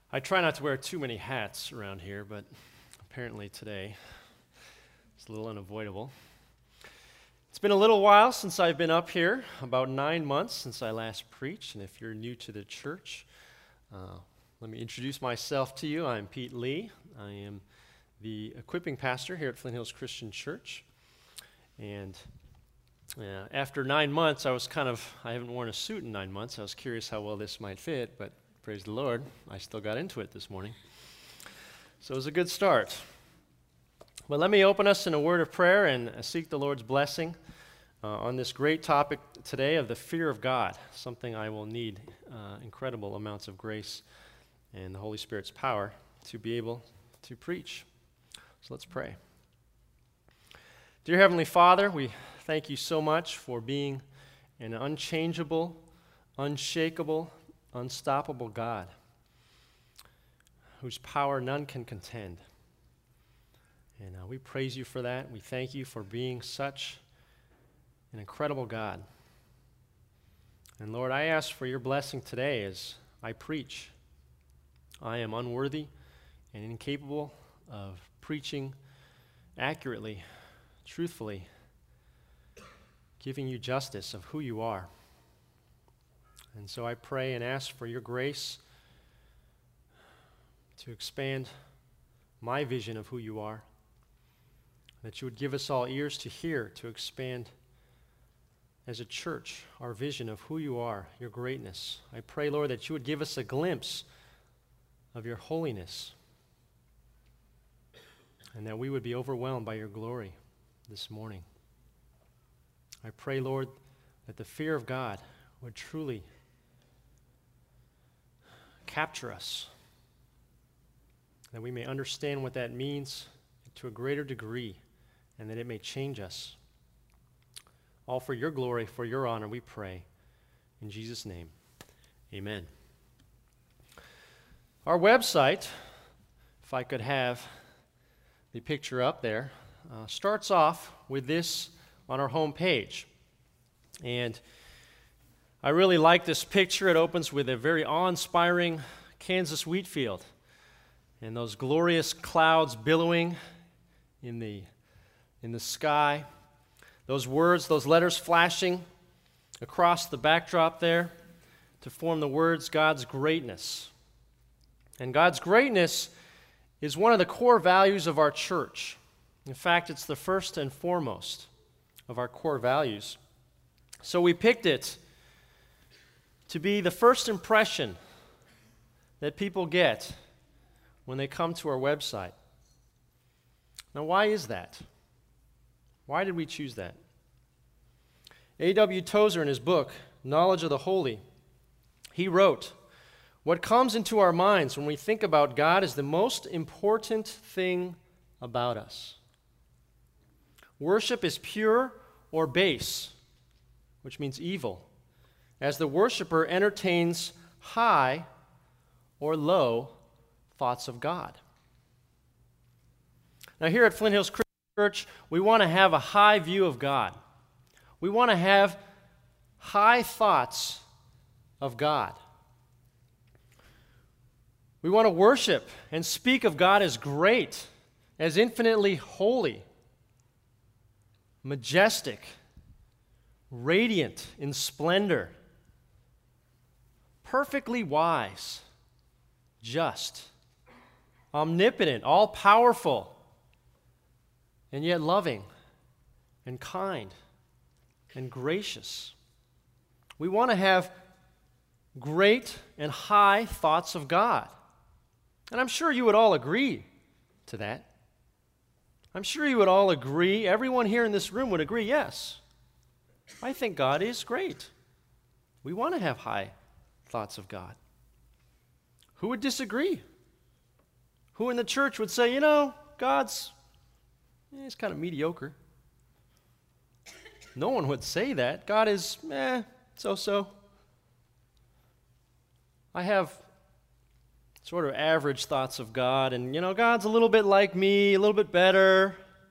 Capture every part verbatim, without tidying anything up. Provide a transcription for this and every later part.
I try not to wear too many hats around here, but apparently today it's a little unavoidable. It's been a little while since I've been up here, about nine months since I last preached, and if you're new to the church, uh, let me introduce myself to you. I'm Pete Lee. I am the equipping pastor here at Flint Hills Christian Church, and uh, after nine months, I was kind of, I haven't worn a suit in nine months. I was curious how well this might fit, but praise the Lord, I still got into it this morning. So it was a good start. But let me open us in a word of prayer and seek the Lord's blessing uh, on this great topic today of the fear of God, something I will need uh, incredible amounts of grace and the Holy Spirit's power to be able to preach. So let's pray. Dear Heavenly Father, we thank you so much for being an unchangeable, unshakable, unstoppable God, whose power none can contend. And uh, we praise you for that. We thank you for being such an incredible God. And Lord, I ask for your blessing today as I preach. I am unworthy and incapable of preaching accurately, truthfully, giving you justice of who you are. And so I pray and ask for your grace to expand my vision of who you are, that you would give us all ears to hear, to expand as a church our vision of who you are, your greatness. I pray, Lord, that you would give us a glimpse of your holiness, and that we would be overwhelmed by your glory this morning. I pray, Lord, that the fear of God would truly capture us, that we may understand what that means to a greater degree, and that it may change us. All for your glory, for your honor, we pray. In Jesus' name, amen. Our website, if I could have the picture up there, uh, starts off with this on our home page. And I really like this picture. It opens with a very awe-inspiring Kansas wheat field and those glorious clouds billowing in the, in the sky. Those words, those letters flashing across the backdrop there to form the words God's greatness. And God's greatness is one of the core values of our church. In fact, it's the first and foremost of our core values. So we picked it to be the first impression that people get when they come to our website. Now, why is that? Why did we choose that? A W Tozer, in his book, Knowledge of the Holy, he wrote, "What comes into our minds when we think about God is the most important thing about us. Worship is pure or base, which means evil, as the worshiper entertains high or low thoughts of God." Now here at Flint Hills Christian Church, we want to have a high view of God. We want to have high thoughts of God. We want to worship and speak of God as great, as infinitely holy, majestic, radiant in splendor, perfectly wise, just, omnipotent, all-powerful, and yet loving and kind and gracious. We want to have great and high thoughts of God. And I'm sure you would all agree to that. I'm sure you would all agree, everyone here in this room would agree, yes, I think God is great. We want to have high thoughts of God. Who would disagree? Who in the church would say, you know, God's, eh, he's kind of mediocre? No one would say that. God is, eh, so-so. I have sort of average thoughts of God, and, you know, God's a little bit like me, a little bit better.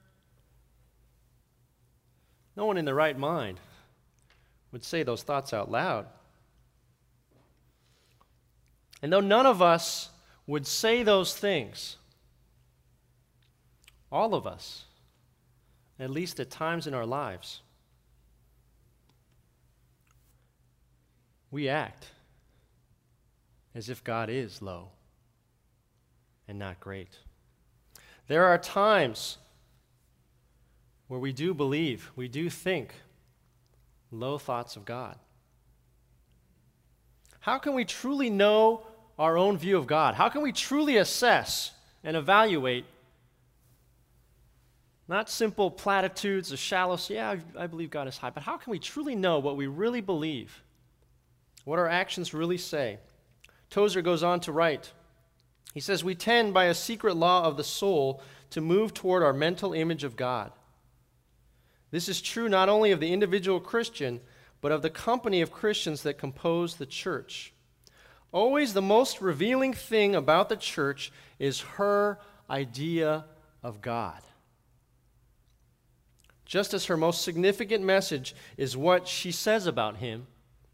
No one in their right mind would say those thoughts out loud. And though none of us would say those things, all of us, at least at times in our lives, we act as if God is low and not great. There are times where we do believe, we do think low thoughts of God. How can we truly know our own view of God? How can we truly assess and evaluate not simple platitudes, a shallow, yeah, I, I believe God is high, but how can we truly know what we really believe, what our actions really say? Tozer goes on to write, he says, we tend by a secret law of the soul to move toward our mental image of God. This is true not only of the individual Christian, but of the company of Christians that compose the church. Always the most revealing thing about the church is her idea of God. Just as her most significant message is what she says about him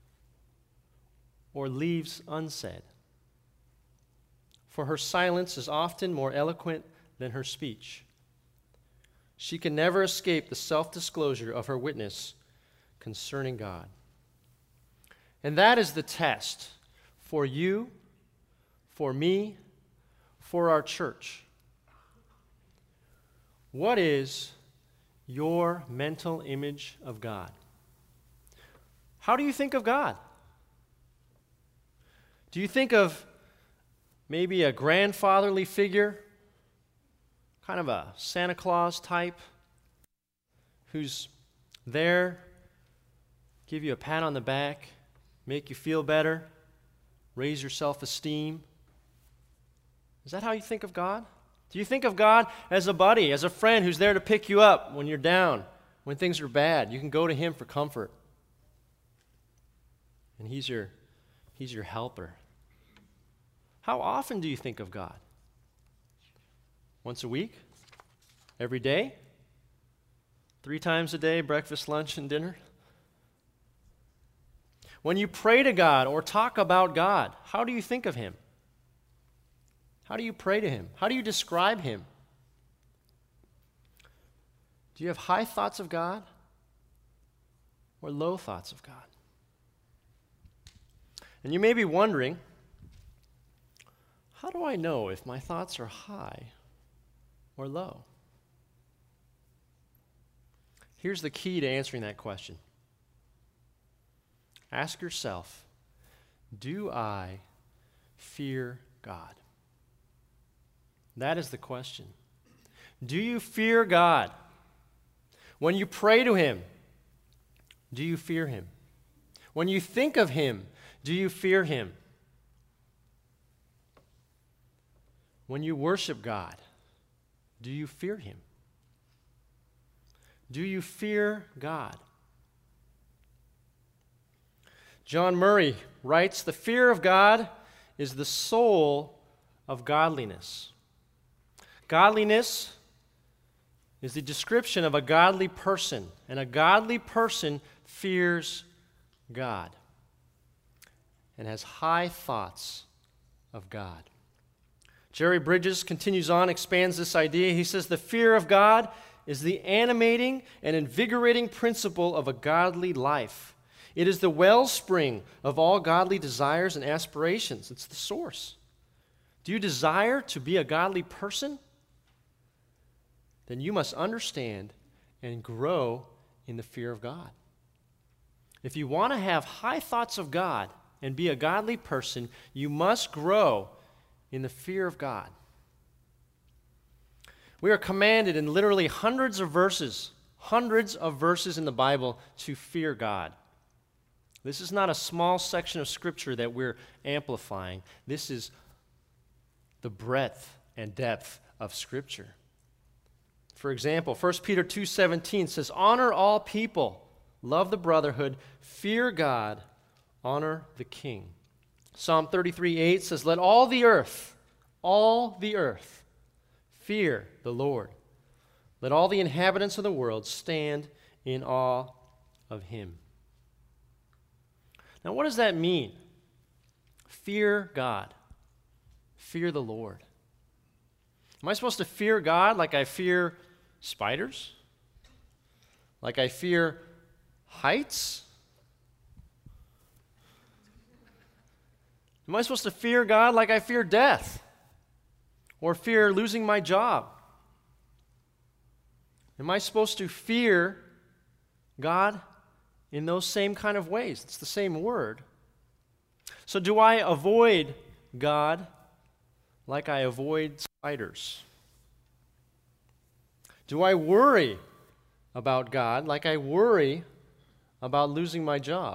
or leaves unsaid. For her silence is often more eloquent than her speech. She can never escape the self-disclosure of her witness concerning God. And that is the test for you, for me, for our church. What is your mental image of God? How do you think of God? Do you think of maybe a grandfatherly figure, kind of a Santa Claus type, who's there, give you a pat on the back, make you feel better, raise your self-esteem? Is that how you think of God? Do you think of God as a buddy, as a friend who's there to pick you up when you're down, when things are bad? You can go to him for comfort. And he's your, he's your helper. How often do you think of God? Once a week? Every day? Three times a day, breakfast, lunch, and dinner? When you pray to God or talk about God, how do you think of him? How do you pray to him? How do you describe him? Do you have high thoughts of God or low thoughts of God? And you may be wondering, how do I know if my thoughts are high or low? Here's the key to answering that question. Ask yourself, do I fear God? That is the question. Do you fear God? When you pray to him, do you fear him? When you think of him, do you fear him? When you worship God, do you fear him? Do you fear God? John Murray writes, the fear of God is the soul of godliness. Godliness is the description of a godly person, and a godly person fears God and has high thoughts of God. Jerry Bridges continues on, expands this idea. He says, the fear of God is the animating and invigorating principle of a godly life. It is the wellspring of all godly desires and aspirations. It's the source. Do you desire to be a godly person? Then you must understand and grow in the fear of God. If you want to have high thoughts of God and be a godly person, you must grow in the fear of God. We are commanded in literally hundreds of verses, hundreds of verses in the Bible to fear God. This is not a small section of Scripture that we're amplifying. This is the breadth and depth of Scripture. For example, First Peter two seventeen says, honor all people, love the brotherhood, fear God, honor the king. Psalm thirty-three eight says, let all the earth, all the earth, fear the Lord. Let all the inhabitants of the world stand in awe of him. Now, what does that mean? Fear God. fear the Lord? Am I supposed to fear God like I fear spiders? Like I fear heights? Am I supposed to fear God like I fear death? Or fear losing my job? Am I supposed to fear God in those same kind of ways? It's the same word. So do I avoid God like I avoid spiders? Do I worry about God like I worry about losing my job?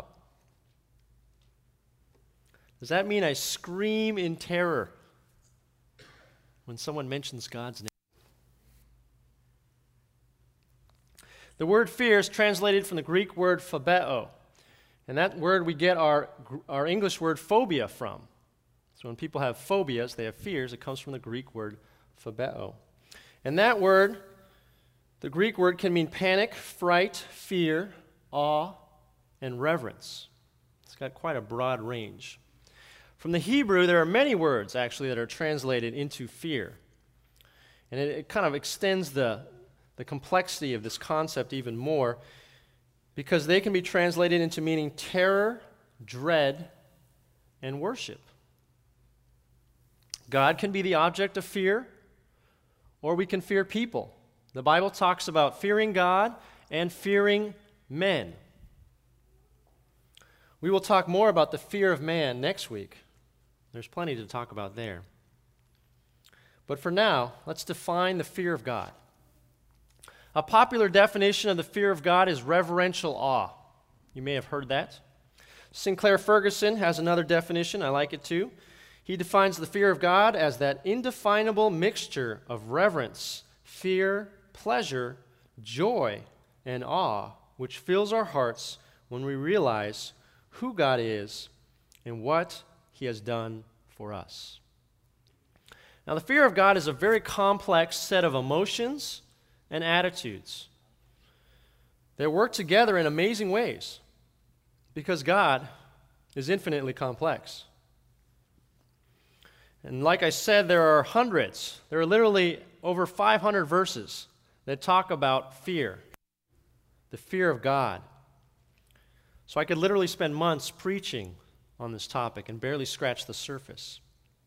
Does that mean I scream in terror when someone mentions God's name? The word fear is translated from the Greek word phobeo, and that word we get our, our English word phobia from. So when people have phobias, they have fears, it comes from the Greek word phobeo. And that word, the Greek word, can mean panic, fright, fear, awe, and reverence. It's got quite a broad range. From the Hebrew, there are many words, actually, that are translated into fear. And it, it kind of extends the, the complexity of this concept even more, because they can be translated into meaning terror, dread, and worship. God can be the object of fear, or we can fear people. The Bible talks about fearing God and fearing men. We will talk more about the fear of man next week. There's plenty to talk about there. But for now, let's define the fear of God. A popular definition of the fear of God is reverential awe. You may have heard that. Sinclair Ferguson has another definition. I like it too. He defines the fear of God as that indefinable mixture of reverence, fear, pleasure, joy, and awe which fills our hearts when we realize who God is and what He has done for us. Now, the fear of God is a very complex set of emotions and attitudes. They work together in amazing ways because God is infinitely complex. And like I said, there are hundreds, there are literally over five hundred verses that talk about fear, the fear of God. So I could literally spend months preaching on this topic and barely scratch the surface.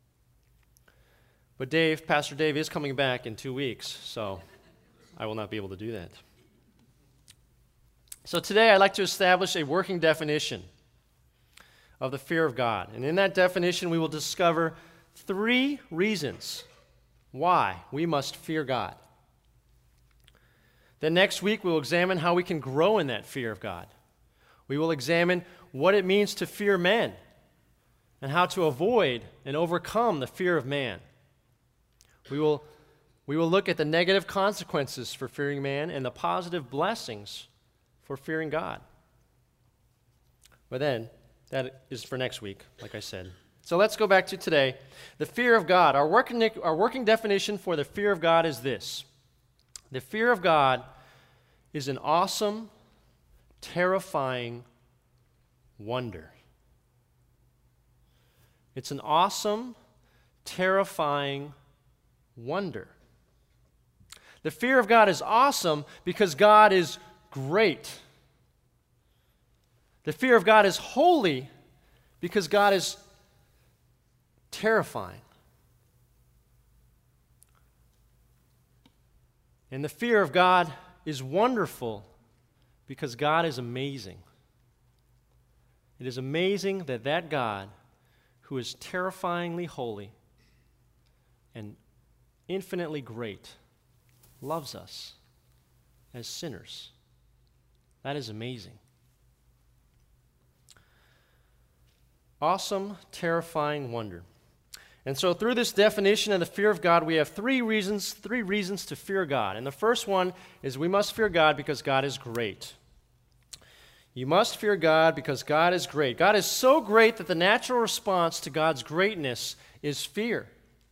But Dave, Pastor Dave is coming back in two weeks, so I will not be able to do that. So today I'd like to establish a working definition of the fear of God. And in that definition we will discover three reasons why we must fear God. Then next week we will examine how we can grow in that fear of God. We will examine what it means to fear men and how to avoid and overcome the fear of man. We will, we will look at the negative consequences for fearing man and the positive blessings for fearing God. But then, that is for next week, like I said. So let's go back to today. The fear of God. Our working, our working definition for the fear of God is this. The fear of God is an awesome, terrifying wonder. It's an awesome, terrifying wonder. The fear of God is awesome because God is great. The fear of God is holy because God is terrifying. And the fear of God is wonderful because God is amazing. It is amazing that that God, who is terrifyingly holy and infinitely great, loves us as sinners. That is amazing. Awesome, terrifying wonder. And so through this definition of the fear of God, we have three reasons, three reasons to fear God. And the first one is we must fear God because God is great. You must fear God because God is great. God is so great that the natural response to God's greatness is fear.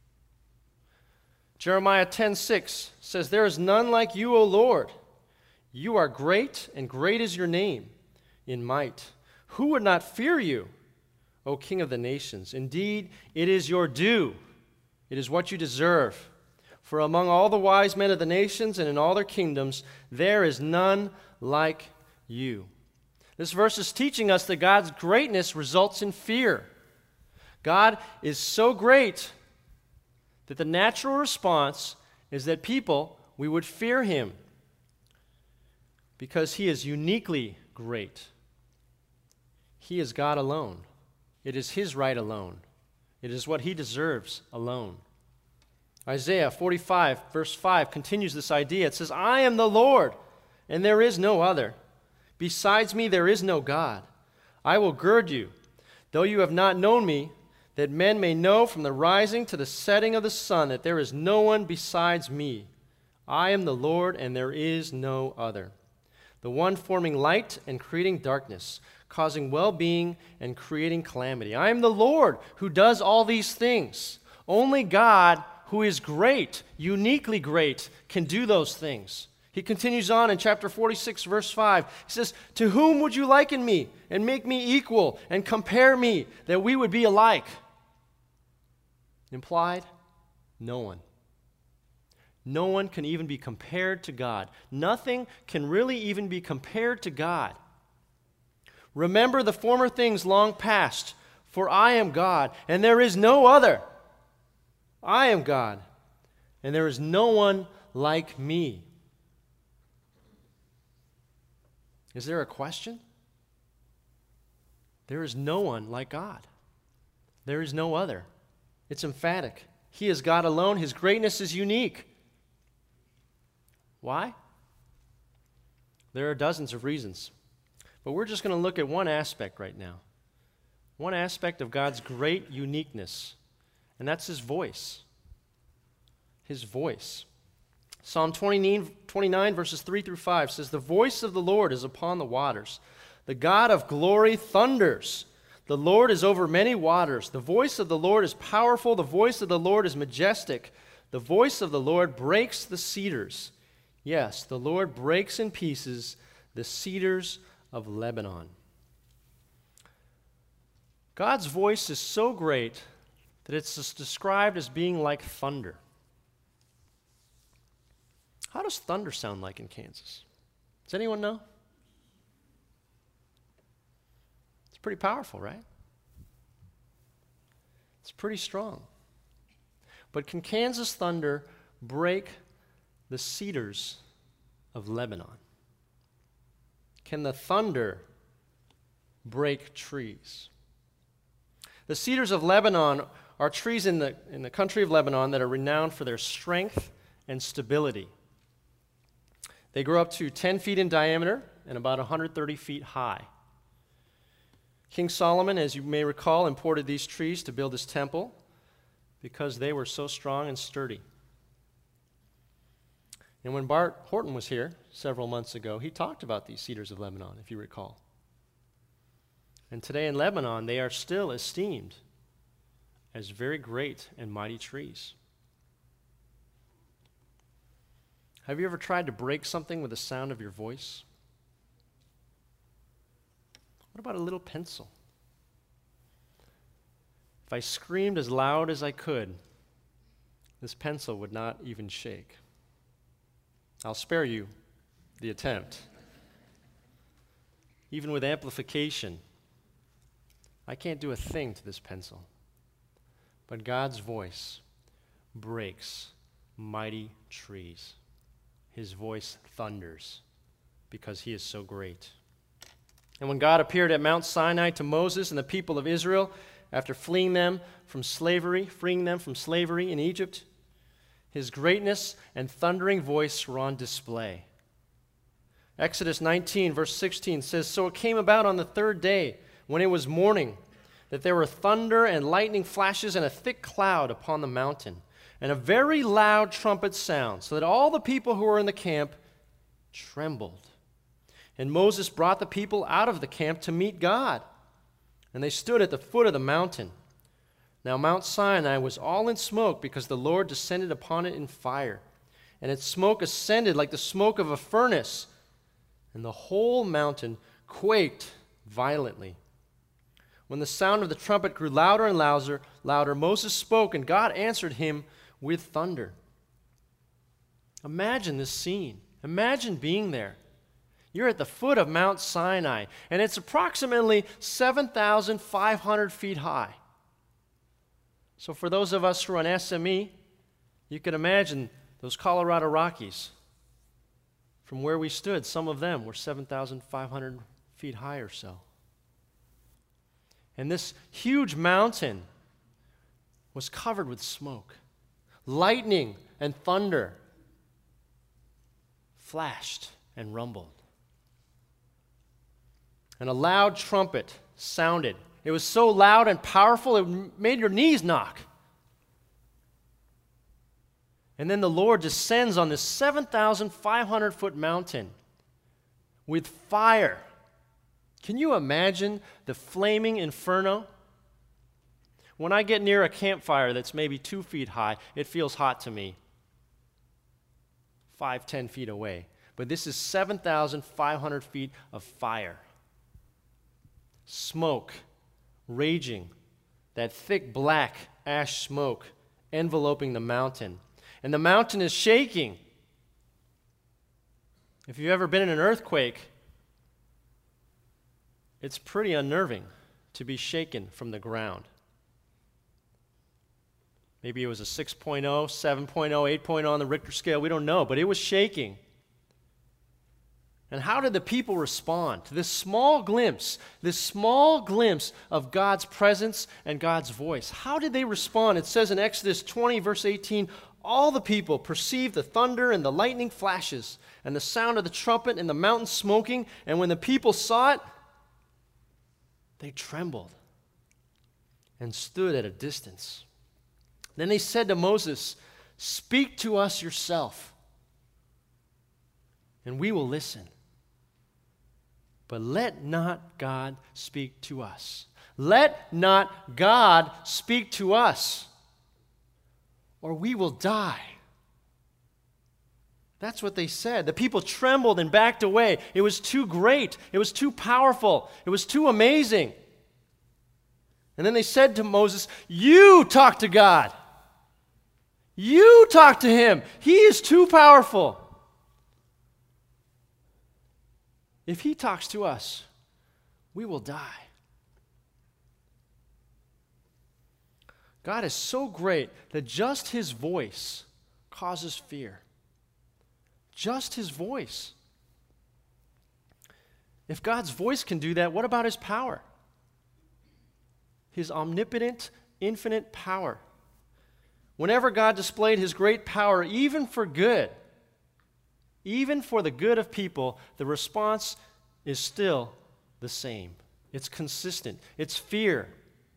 Jeremiah ten six says, "There is none like you, O Lord. You are great, and great is your name in might. Who would not fear you, O King of the nations? Indeed, it is your due It is what you deserve. For among all the wise men of the nations and in all their kingdoms, there is none like you. This verse is teaching us that God's greatness results in fear. God is so great that the natural response is that people, we would fear him because he is uniquely great. He is God alone. It is his right alone. It is what he deserves alone. Isaiah forty-five, verse five, continues this idea. It says, I am the Lord, and there is no other. Besides me, there is no God. I will gird you, though you have not known me, that men may know from the rising to the setting of the sun that there is no one besides me. I am the Lord, and there is no other. The one forming light and creating darkness, causing well-being and creating calamity. I am the Lord who does all these things. Only God, who is great, uniquely great, can do those things. He continues on in chapter forty-six, verse five. He says, to whom would you liken me and make me equal and compare me that we would be alike? Implied, no one. No one can even be compared to God. Nothing can really even be compared to God. Remember the former things long past, for I am God, and there is no other. I am God, and there is no one like me. Is there a question? There is no one like God. There is no other. It's emphatic. He is God alone. His greatness is unique. Why? There are dozens of reasons. But we're just going to look at one aspect right now. One aspect of God's great uniqueness, and that's his voice. His voice. Psalm twenty-nine, verses three through five says, the voice of the Lord is upon the waters. The God of glory thunders. The Lord is over many waters. The voice of the Lord is powerful. The voice of the Lord is majestic. The voice of the Lord breaks the cedars. Yes, the Lord breaks in pieces the cedars of Lebanon. God's voice is so great that it's described as being like thunder. How does thunder sound like in Kansas? Does anyone know? It's pretty powerful, right? It's pretty strong. But can Kansas thunder break the cedars of Lebanon? Can the thunder break trees? The cedars of Lebanon are trees in the, in the country of Lebanon that are renowned for their strength and stability. They grow up to ten feet in diameter and about one hundred thirty feet high. King Solomon, as you may recall, imported these trees to build his temple because they were so strong and sturdy. And when Bart Horton was here several months ago, he talked about these cedars of Lebanon, if you recall. And today in Lebanon, they are still esteemed as very great and mighty trees. Have you ever tried to break something with the sound of your voice? What about a little pencil? If I screamed as loud as I could, this pencil would not even shake. I'll spare you the attempt. Even with amplification, I can't do a thing to this pencil. But God's voice breaks mighty trees. His voice thunders because he is so great. And when God appeared at Mount Sinai to Moses and the people of Israel, after fleeing them from slavery, freeing them from slavery in Egypt, his greatness and thundering voice were on display. Exodus nineteen, verse sixteen says, so it came about on the third day, when it was morning, that there were thunder and lightning flashes and a thick cloud upon the mountain, and a very loud trumpet sound, so that all the people who were in the camp trembled. And Moses brought the people out of the camp to meet God, and they stood at the foot of the mountain. Now Mount Sinai was all in smoke because the Lord descended upon it in fire, and its smoke ascended like the smoke of a furnace, and the whole mountain quaked violently. When the sound of the trumpet grew louder and louder, louder, Moses spoke, and God answered him with thunder. Imagine this scene. Imagine being there. You're at the foot of Mount Sinai, and it's approximately seven thousand five hundred feet high. So for those of us who are on S M E, you can imagine those Colorado Rockies. From where we stood, some of them were seven thousand five hundred feet high or so. And this huge mountain was covered with smoke. Lightning and thunder flashed and rumbled. And a loud trumpet sounded. It was so loud and powerful, it made your knees knock. And then the Lord descends on this seven thousand five hundred foot mountain with fire. Can you imagine the flaming inferno? When I get near a campfire that's maybe two feet high, it feels hot to me. Five, ten feet away. But this is seven thousand five hundred feet of fire. Smoke, raging, that thick black ash smoke enveloping the mountain. And the mountain is shaking. If you've ever been in an earthquake, it's pretty unnerving to be shaken from the ground. Maybe it was a six point oh, seven point oh, eight point oh on the Richter scale. We don't know, but it was shaking. And how did the people respond to this small glimpse, this small glimpse of God's presence and God's voice? How did they respond? It says in Exodus twenty, verse eighteen, all the people perceived the thunder and the lightning flashes and the sound of the trumpet and the mountain smoking. And when the people saw it, they trembled and stood at a distance. Then they said to Moses, "Speak to us yourself, and we will listen. But let not God speak to us. Let not God speak to us, or we will die." That's what they said. The people trembled and backed away. It was too great. It was too powerful. It was too amazing. And then they said to Moses, "You talk to God. You talk to him. He is too powerful. If he talks to us, we will die." God is so great that just his voice causes fear. Just his voice. If God's voice can do that, what about his power? His omnipotent, infinite power. Whenever God displayed his great power, even for good, even for the good of people, the response is still the same. It's consistent. It's fear.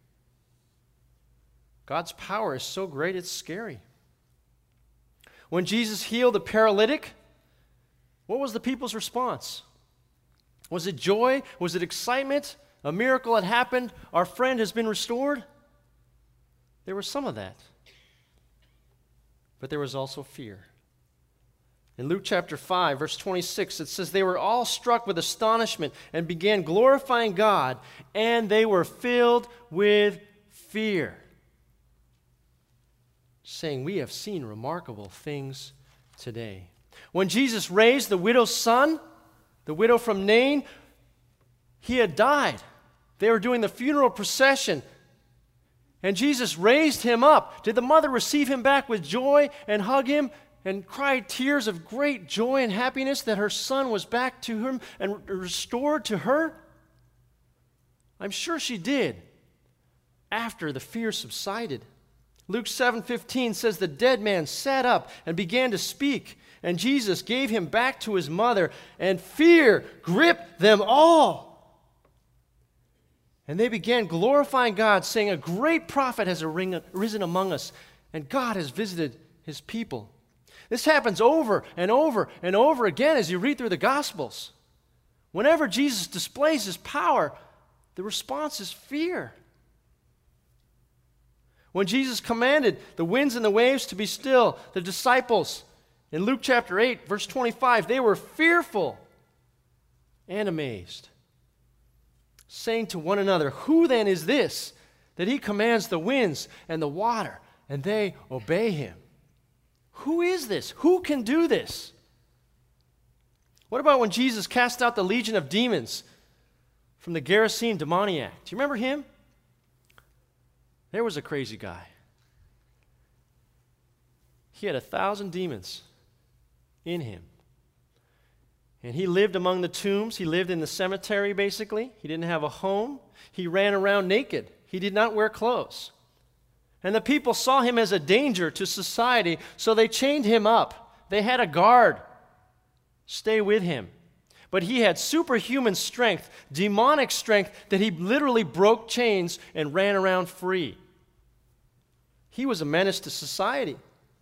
God's power is so great, it's scary. When Jesus healed the paralytic, what was the people's response? Was it joy? Was it excitement? A miracle had happened. Our friend has been restored? There was some of that. But there was also fear. In Luke chapter five, verse twenty-six, it says, "They were all struck with astonishment and began glorifying God, and they were filled with fear, saying, 'We have seen remarkable things today.'" When Jesus raised the widow's son, the widow from Nain, he had died. They were doing the funeral procession, and Jesus raised him up. Did the mother receive him back with joy and hug him and cry tears of great joy and happiness that her son was back to him and restored to her? I'm sure she did after the fear subsided. Luke seven fifteen says, "The dead man sat up and began to speak, and Jesus gave him back to his mother, and fear gripped them all. And they began glorifying God, saying, 'A great prophet has arisen among us, and God has visited his people.'" This happens over and over and over again as you read through the Gospels. Whenever Jesus displays his power, the response is fear. When Jesus commanded the winds and the waves to be still, the disciples, in Luke chapter eight, verse twenty-five, they were fearful and amazed. saying to one another, "Who then is this, that he commands the winds and the water, and they obey him?" Who is this? Who can do this? What about when Jesus cast out the legion of demons from the Gerasene demoniac? Do you remember him? There was a crazy guy. He had a thousand demons in him. And he lived among the tombs. He lived in the cemetery, basically. He didn't have a home. He ran around naked. He did not wear clothes. And the people saw him as a danger to society, so they chained him up. They had a guard stay with him. But he had superhuman strength, demonic strength, that he literally broke chains and ran around free. He was a menace to society.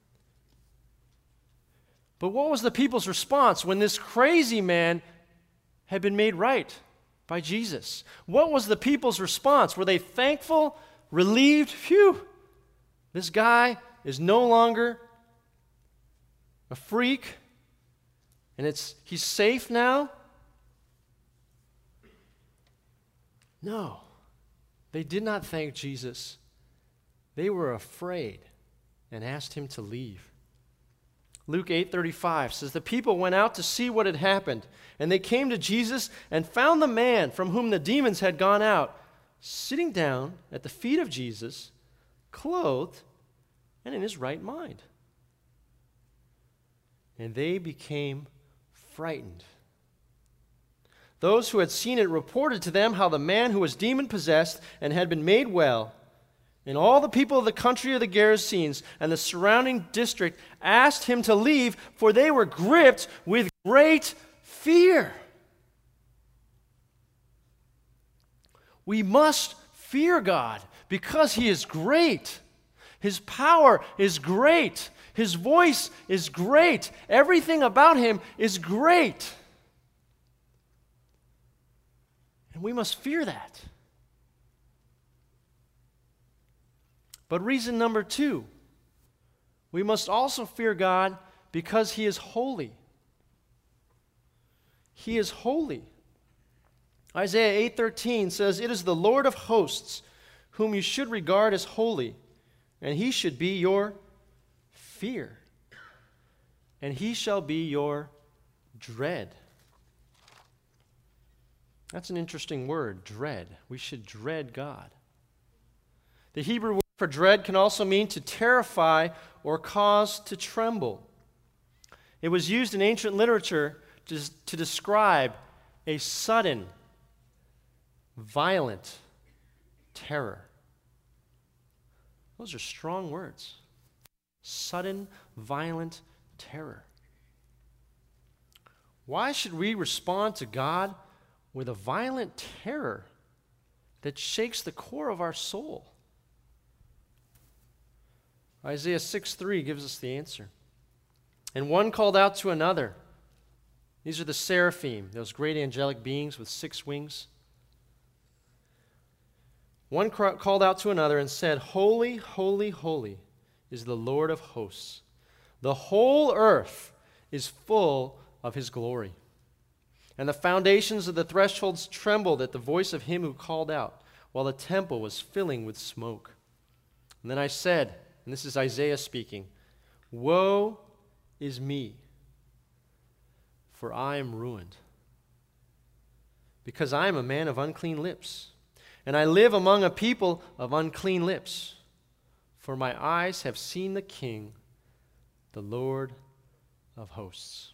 But what was the people's response when this crazy man had been made right by Jesus? What was the people's response? Were they thankful, relieved? Phew, this guy is no longer a freak, and it's he's safe now? No, they did not thank Jesus. They were afraid and asked him to leave. Luke eight thirty-five says, "The people went out to see what had happened, and they came to Jesus and found the man from whom the demons had gone out, sitting down at the feet of Jesus, clothed and in his right mind. And they became frightened. Those who had seen it reported to them how the man who was demon-possessed and had been made well, and all the people of the country of the Gerasenes and the surrounding district asked him to leave, for they were gripped with great fear." We must fear God because he is great. His power is great. His voice is great. Everything about him is great. And we must fear that. But reason number two, we must also fear God because he is holy. He is holy. Isaiah eight thirteen says, "It is the Lord of hosts whom you should regard as holy, and he should be your fear, and he shall be your dread." That's an interesting word, dread. We should dread God. The Hebrew word for dread can also mean to terrify or cause to tremble. It was used in ancient literature to, to describe a sudden, violent terror. Those are strong words. Sudden, violent terror. Why should we respond to God with a violent terror that shakes the core of our soul? Isaiah six three gives us the answer. "And one called out to another." These are the seraphim, those great angelic beings with six wings. "One cr- called out to another and said, 'Holy, holy, holy is the Lord of hosts. The whole earth is full of his glory.' And the foundations of the thresholds trembled at the voice of him who called out, while the temple was filling with smoke. And then I said," and this is Isaiah speaking, "Woe is me, for I am ruined, because I am a man of unclean lips, and I live among a people of unclean lips. For my eyes have seen the King, the Lord of hosts."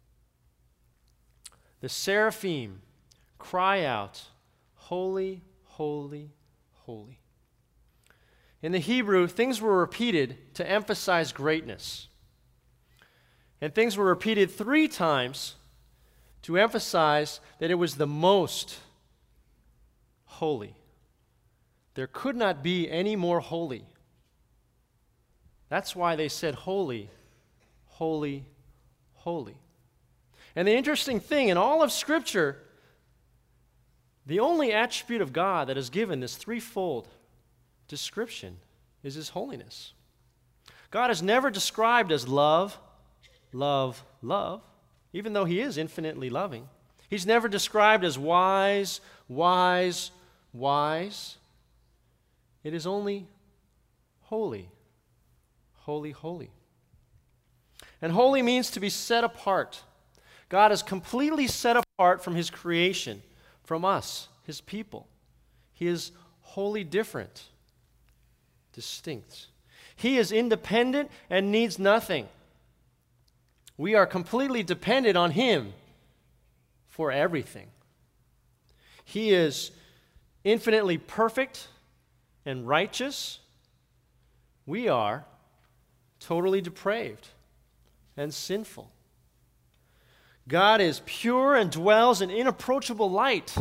The seraphim cry out, "Holy, holy, holy." In the Hebrew, things were repeated to emphasize greatness. And things were repeated three times to emphasize that it was the most holy. There could not be any more holy. That's why they said, "Holy, holy, holy." And the interesting thing, in all of Scripture, the only attribute of God that is given this threefold description is his holiness. God is never described as love, love, love, even though he is infinitely loving. He's never described as wise, wise, wise. It is only holy, holy, holy. And holy means to be set apart. God is completely set apart from his creation, from us, his people. He is wholly different, distinct. He is independent and needs nothing. We are completely dependent on him for everything. He is infinitely perfect and righteous. We are totally depraved and sinful. God is pure and dwells in inapproachable light.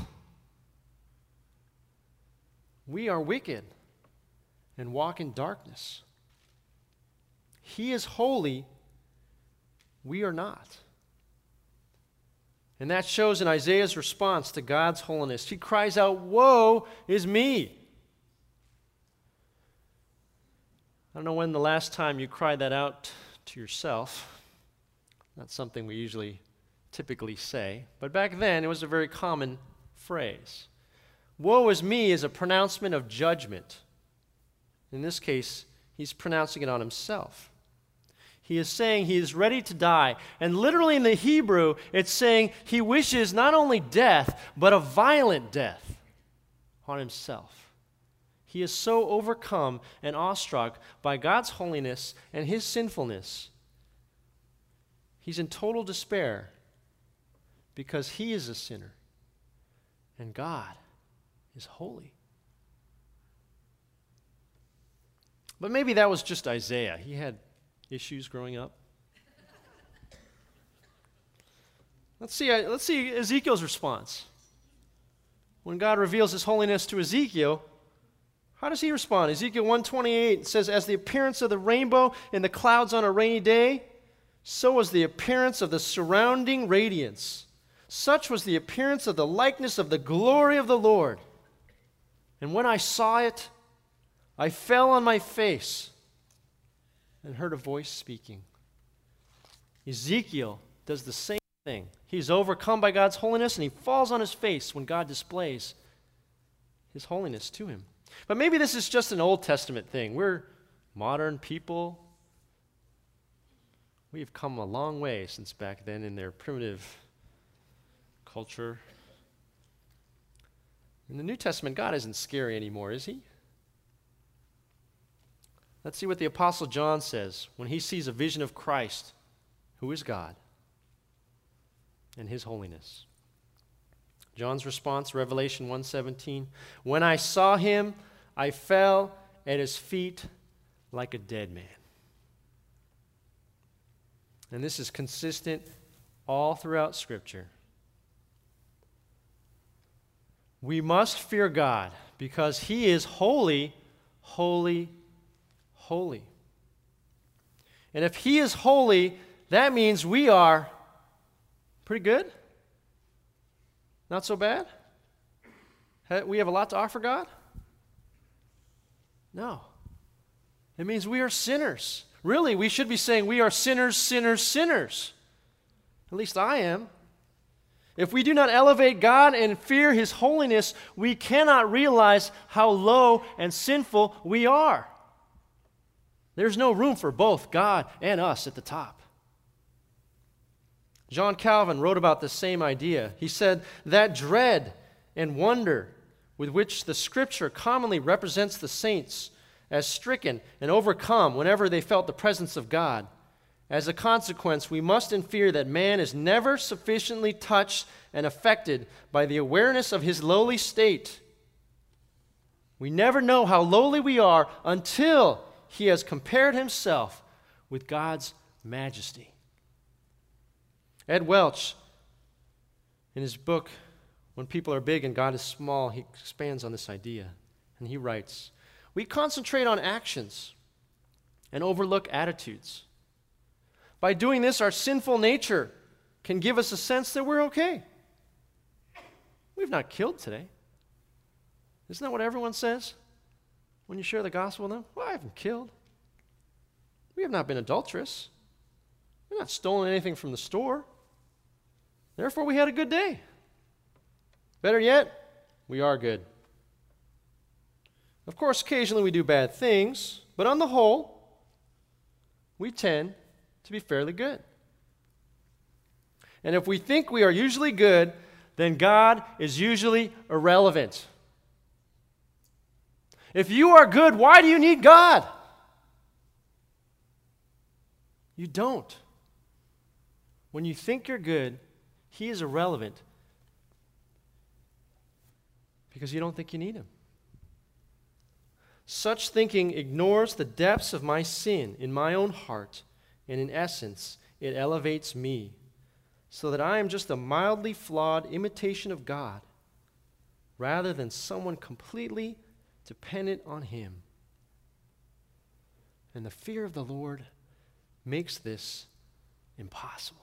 We are wicked and walk in darkness. He is holy. We are not. And that shows in Isaiah's response to God's holiness. He cries out, "Woe is me." I don't know when the last time you cried that out to yourself. Not something we usually typically say, but back then it was a very common phrase. Woe is me is a pronouncement of judgment. In this case, he's pronouncing it on himself. He is saying he is ready to die. And literally in the Hebrew, it's saying he wishes not only death, but a violent death on himself. He is so overcome and awestruck by God's holiness and his sinfulness. He's in total despair because he is a sinner and God is holy. But maybe that was just Isaiah. He had issues growing up. Let's see, let's see Ezekiel's response. When God reveals his holiness to Ezekiel, how does he respond? Ezekiel one twenty-eight says, "As the appearance of the rainbow in the clouds on a rainy day, so was the appearance of the surrounding radiance. Such was the appearance of the likeness of the glory of the Lord. And when I saw it, I fell on my face and heard a voice speaking." Ezekiel does the same thing. He's overcome by God's holiness, and he falls on his face when God displays his holiness to him. But maybe this is just an Old Testament thing. We're modern people. We've come a long way since back then in their primitive culture. In the New Testament, God isn't scary anymore, is he? Let's see what the Apostle John says when he sees a vision of Christ, who is God, and his holiness. John's response, Revelation one seventeen, "When I saw him, I fell at his feet like a dead man." And this is consistent all throughout Scripture. We must fear God because he is holy, holy, holy. And if he is holy, that means we are pretty good? Not so bad? We have a lot to offer God? No. It means we are sinners. Really, we should be saying we are sinners, sinners, sinners. At least I am. If we do not elevate God and fear his holiness, we cannot realize how low and sinful we are. There's no room for both God and us at the top. John Calvin wrote about the same idea. He said, "That dread and wonder with which the Scripture commonly represents the saints as stricken and overcome whenever they felt the presence of God. As a consequence, we must in fear that man is never sufficiently touched and affected by the awareness of his lowly state. We never know how lowly we are until he has compared himself with God's majesty." Ed Welch, in his book, When People Are Big and God is Small, he expands on this idea. And he writes, "We concentrate on actions and overlook attitudes. By doing this, our sinful nature can give us a sense that we're okay. We've not killed today. Isn't that what everyone says when you share the gospel with them? Well, I haven't killed. We have not been adulterous. We've not stolen anything from the store. Therefore, we had a good day. Better yet, we are good. Of course, occasionally we do bad things, but on the whole, we tend to be fairly good. And if we think we are usually good, then God is usually irrelevant. If you are good, why do you need God? You don't. When you think you're good, He is irrelevant because you don't think you need Him. Such thinking ignores the depths of my sin in my own heart, and in essence, it elevates me so that I am just a mildly flawed imitation of God rather than someone completely dependent on Him. And the fear of the Lord makes this impossible.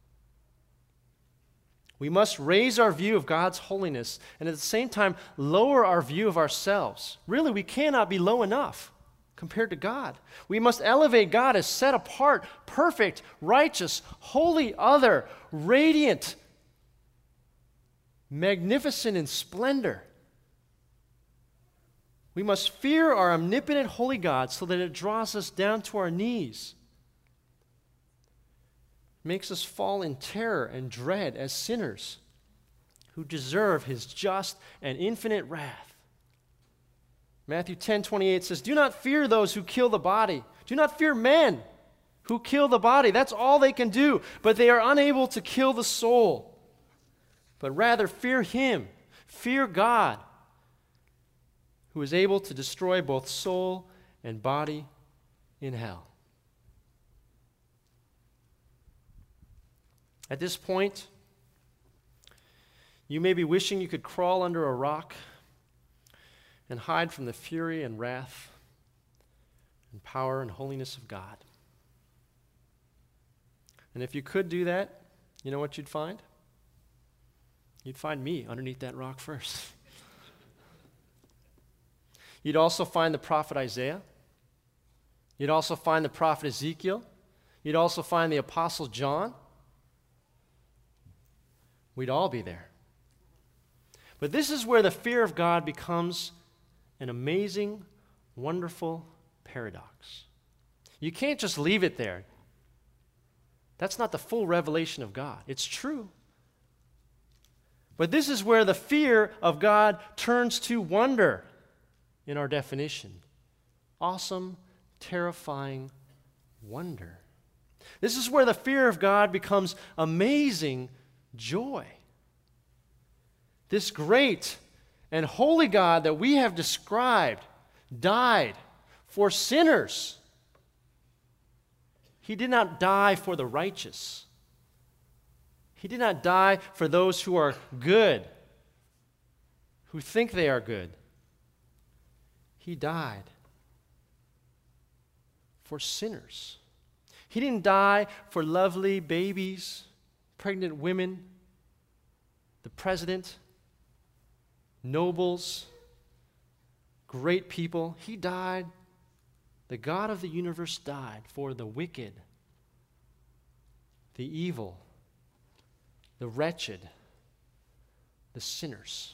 We must raise our view of God's holiness and at the same time lower our view of ourselves. Really, we cannot be low enough compared to God. We must elevate God as set apart, perfect, righteous, holy, other, radiant, magnificent in splendor. We must fear our omnipotent holy God so that it draws us down to our knees, makes us fall in terror and dread as sinners who deserve His just and infinite wrath. Matthew ten twenty-eight says, "Do not fear those who kill the body. Do not fear men who kill the body." That's all they can do, but they are unable to kill the soul. But rather fear Him, fear God, who is able to destroy both soul and body in hell. At this point, you may be wishing you could crawl under a rock and hide from the fury and wrath and power and holiness of God. And if you could do that, you know what you'd find? You'd find me underneath that rock first. You'd also find the prophet Isaiah. You'd also find the prophet Ezekiel. You'd also find the apostle John. We'd all be there. But this is where the fear of God becomes an amazing, wonderful paradox. You can't just leave it there. That's not the full revelation of God. It's true. But this is where the fear of God turns to wonder in our definition. Awesome, terrifying wonder. This is where the fear of God becomes amazing joy. This great and holy God that we have described died for sinners. He did not die for the righteous. He did not die for those who are good, who think they are good. He died for sinners. He didn't die for lovely babies, pregnant women, the president, nobles, great people. He died. The God of the universe died for the wicked, the evil, the wretched, the sinners.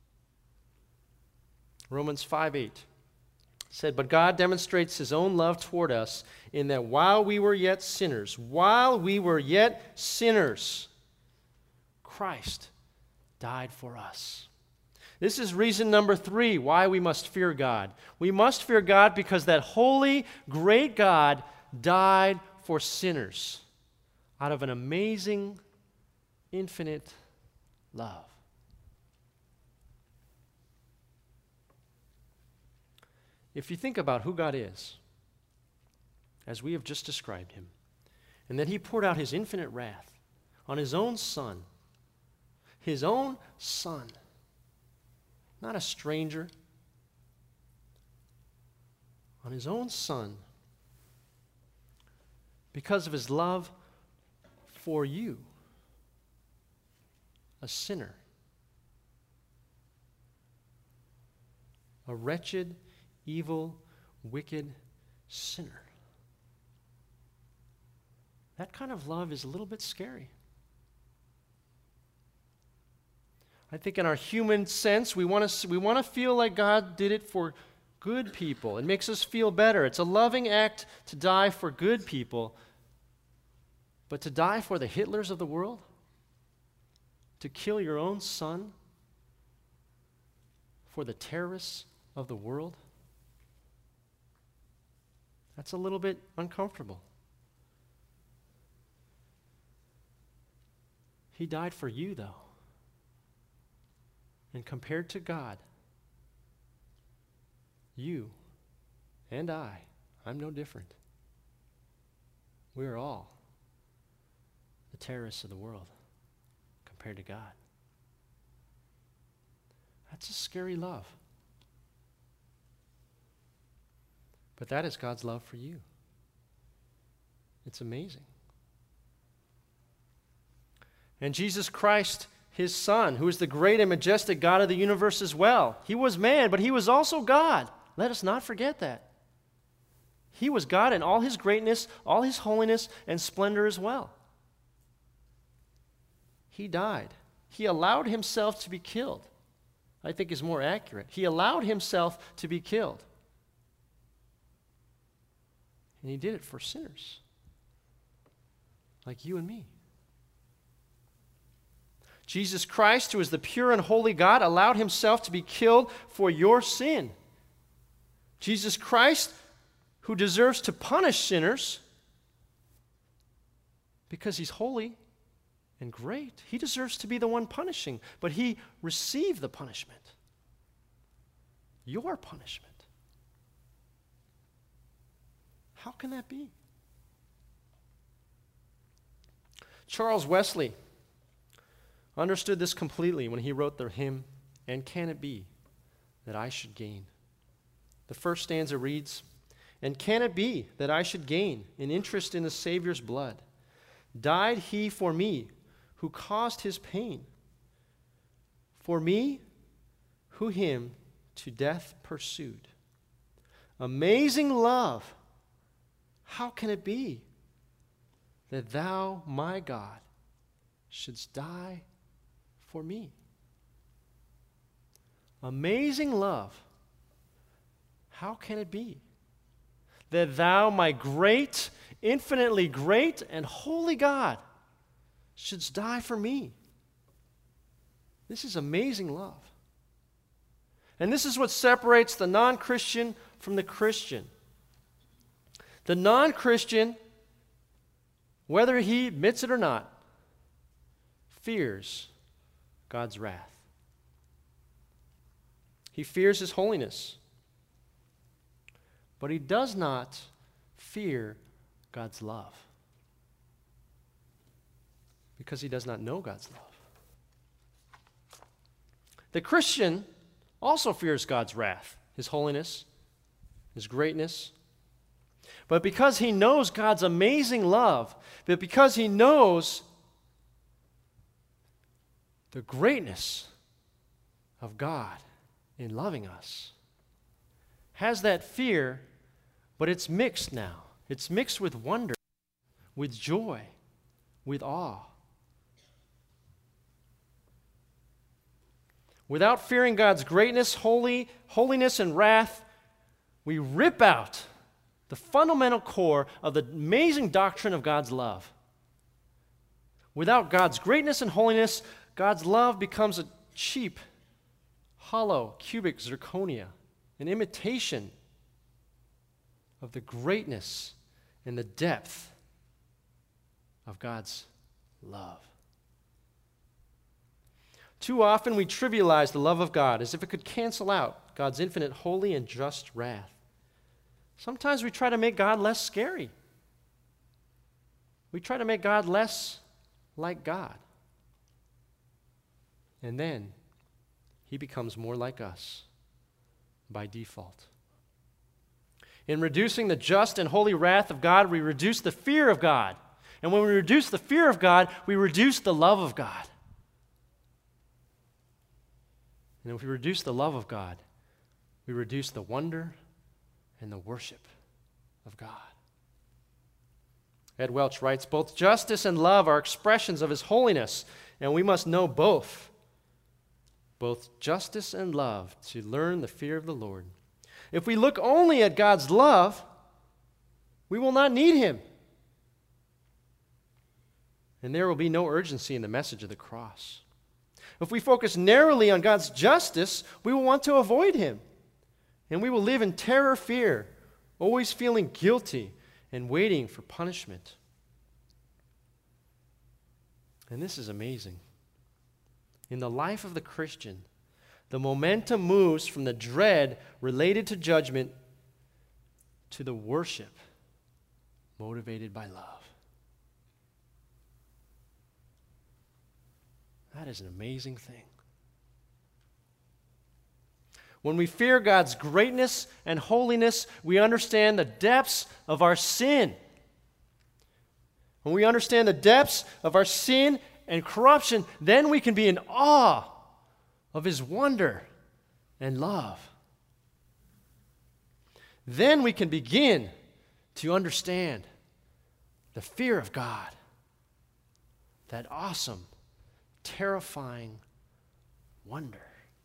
Romans five eight said, "But God demonstrates His own love toward us in that while we were yet sinners, while we were yet sinners, Christ died for us." This is reason number three why we must fear God. We must fear God because that holy, great God died for sinners out of an amazing, infinite love. If you think about who God is, as we have just described Him, and that He poured out His infinite wrath on His own Son, His own Son, not a stranger, on His own Son, because of His love for you, a sinner, a wretched, evil, wicked sinner. That kind of love is a little bit scary. I think in our human sense, we want to we want to feel like God did it for good people. It makes us feel better. It's a loving act to die for good people. But to die for the Hitlers of the world? To kill your own son? For the terrorists of the world? That's a little bit uncomfortable. He died for you, though. And compared to God, you and I, I'm no different. We're all the terrorists of the world compared to God. That's a scary love. But that is God's love for you. It's amazing. And Jesus Christ, his Son, who is the great and majestic God of the universe as well. He was man, but he was also God. Let us not forget that. He was God in all his greatness, all his holiness, and splendor as well. He died. He allowed himself to be killed. I think is more accurate. He allowed himself to be killed. And he did it for sinners like you and me. Jesus Christ, who is the pure and holy God, allowed himself to be killed for your sin. Jesus Christ, who deserves to punish sinners because he's holy and great, he deserves to be the one punishing, but he received the punishment. Your punishment. How can that be? Charles Wesley understood this completely when he wrote the hymn, "And Can It Be That I Should Gain?" The first stanza reads, "And can it be that I should gain an interest in the Savior's blood? Died he for me who caused his pain? For me who him to death pursued? Amazing love, how can it be that thou, my God, shouldst die for me?" Amazing love, how can it be that thou, my great, infinitely great and holy God, shouldst die for me? This is amazing love. And this is what separates the non-Christian from the Christian. The non-Christian, whether he admits it or not, fears God's wrath. He fears his holiness. But he does not fear God's love because he does not know God's love. The Christian also fears God's wrath, his holiness, his greatness. But because he knows God's amazing love, but because he knows the greatness of God in loving us, has that fear, but it's mixed now. It's mixed with wonder, with joy, with awe. Without fearing God's greatness, holy, holiness, and wrath, we rip out the fundamental core of the amazing doctrine of God's love. Without God's greatness and holiness, God's love becomes a cheap, hollow, cubic zirconia, an imitation of the greatness and the depth of God's love. Too often we trivialize the love of God as if it could cancel out God's infinite, holy, and just wrath. Sometimes we try to make God less scary. We try to make God less like God. And then he becomes more like us by default. In reducing the just and holy wrath of God, we reduce the fear of God. And when we reduce the fear of God, we reduce the love of God. And if we reduce the love of God, we reduce the wonder and the worship of God. Ed Welch writes, "Both justice and love are expressions of his holiness, and we must know both. both justice and love to learn the fear of the Lord. If we look only at God's love, we will not need him. And there will be no urgency in the message of the cross. If we focus narrowly on God's justice, we will want to avoid him. And we will live in terror, fear, always feeling guilty and waiting for punishment. And this is amazing. In the life of the Christian, the momentum moves from the dread related to judgment to the worship motivated by love. That is an amazing thing. When we fear God's greatness and holiness, we understand the depths of our sin. When we understand the depths of our sin and corruption, then we can be in awe of his wonder and love. Then we can begin to understand the fear of God, that awesome, terrifying wonder.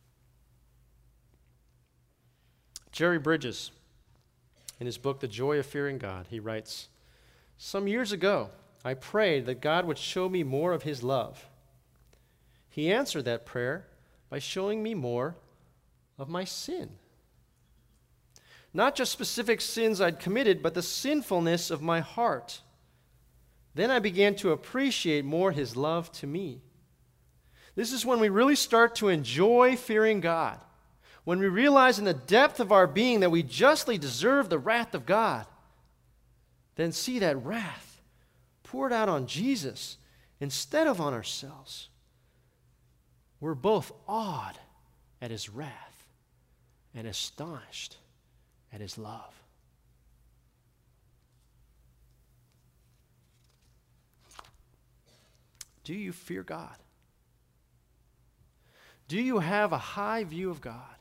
Jerry Bridges, in his book, The Joy of Fearing God, he writes, "Some years ago, I prayed that God would show me more of his love. He answered that prayer by showing me more of my sin. Not just specific sins I'd committed, but the sinfulness of my heart. Then I began to appreciate more his love to me. This is when we really start to enjoy fearing God, when we realize in the depth of our being that we justly deserve the wrath of God, then see that wrath poured out on Jesus instead of on ourselves. We're both awed at his wrath and astonished at his love." Do you fear God? Do you have a high view of God?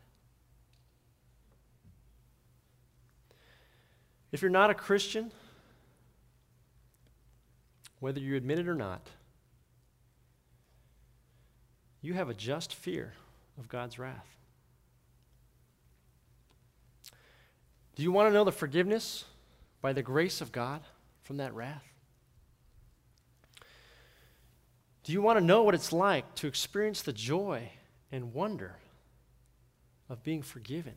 If you're not a Christian, whether you admit it or not, you have a just fear of God's wrath. Do you want to know the forgiveness by the grace of God from that wrath? Do you want to know what it's like to experience the joy and wonder of being forgiven?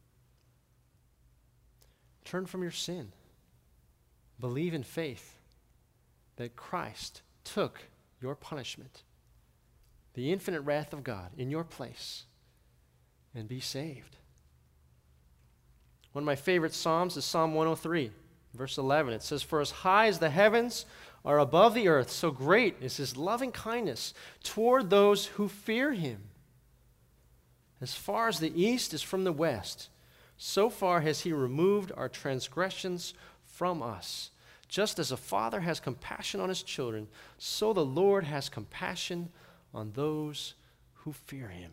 Turn from your sin. Believe in faith that Christ took your punishment, the infinite wrath of God, in your place, and be saved. One of my favorite Psalms is Psalm one oh three, verse eleven. It says, "For as high as the heavens are above the earth, so great is his loving kindness toward those who fear him. As far as the east is from the west, so far has he removed our transgressions from us. Just as a father has compassion on his children, so the Lord has compassion on those who fear him."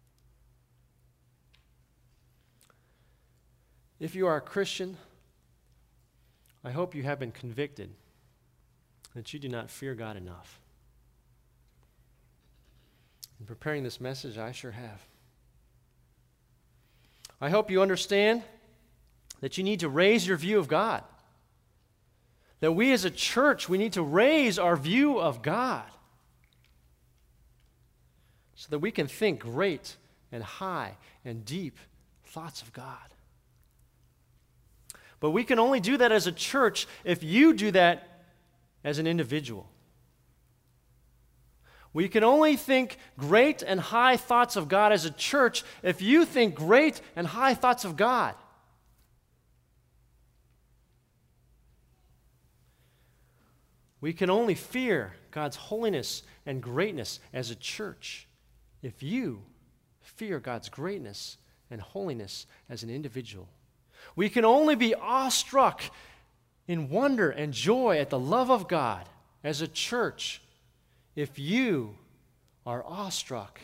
If you are a Christian, I hope you have been convicted that you do not fear God enough. In preparing this message, I sure have. I hope you understand that you need to raise your view of God. That we as a church, we need to raise our view of God so that we can think great and high and deep thoughts of God. But we can only do that as a church if you do that as an individual. We can only think great and high thoughts of God as a church if you think great and high thoughts of God. We can only fear God's holiness and greatness as a church if you fear God's greatness and holiness as an individual. We can only be awestruck in wonder and joy at the love of God as a church if you are awestruck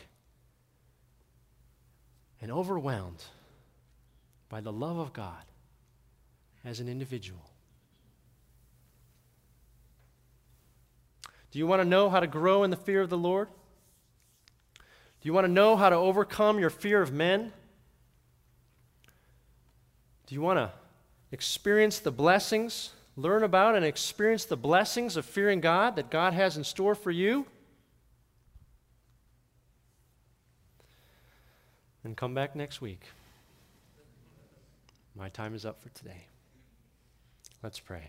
and overwhelmed by the love of God as an individual. Do you want to know how to grow in the fear of the Lord? Do you want to know how to overcome your fear of men? Do you want to experience the blessings, learn about and experience the blessings of fearing God that God has in store for you? Then come back next week. My time is up for today. Let's pray.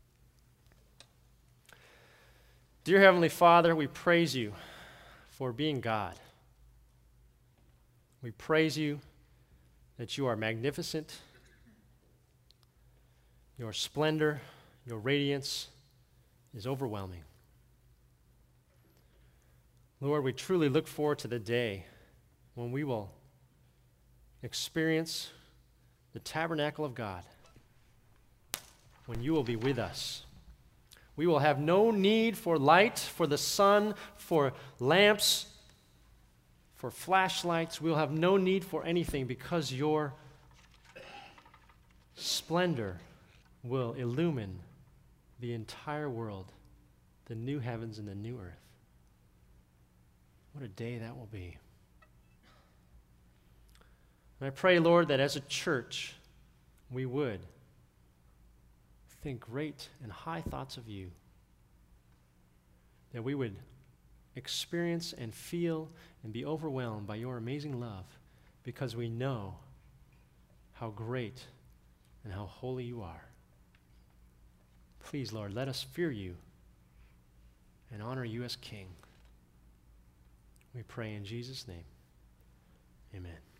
Dear Heavenly Father, we praise you for being God. We praise you that you are magnificent. Your splendor, your radiance is overwhelming. Lord, we truly look forward to the day when we will experience the tabernacle of God, when you will be with us. We will have no need for light, for the sun, for lamps, for flashlights. We will have no need for anything because your splendor will illumine the entire world, the new heavens and the new earth. What a day that will be. And I pray, Lord, that as a church, we would think great and high thoughts of you, that we would experience and feel and be overwhelmed by your amazing love because we know how great and how holy you are. Please, Lord, let us fear you and honor you as King. We pray in Jesus' name. Amen.